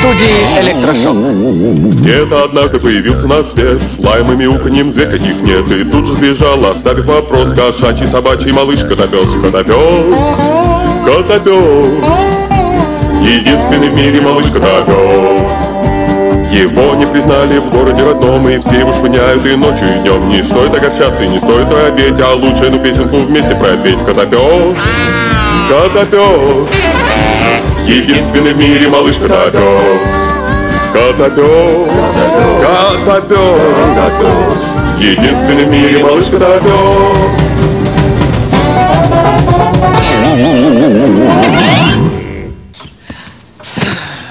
студии «Электрошок». Где-то однажды появился на свет с лаем и мяуканьем зверь, каких нет. И тут же сбежал, оставив вопрос: кошачий, собачий, малыш, котопес. Котопес, котопес, единственный в мире малыш котопес. Его не признали в городе родном, и все его швыняют и ночью, и днем. Не стоит огорчаться и не стоит робеть, а лучше эту песенку вместе пропеть. Котопес, котопес, единственный в мире малыш котопес. Котопес, котопес, единственный в мире малыш котопес.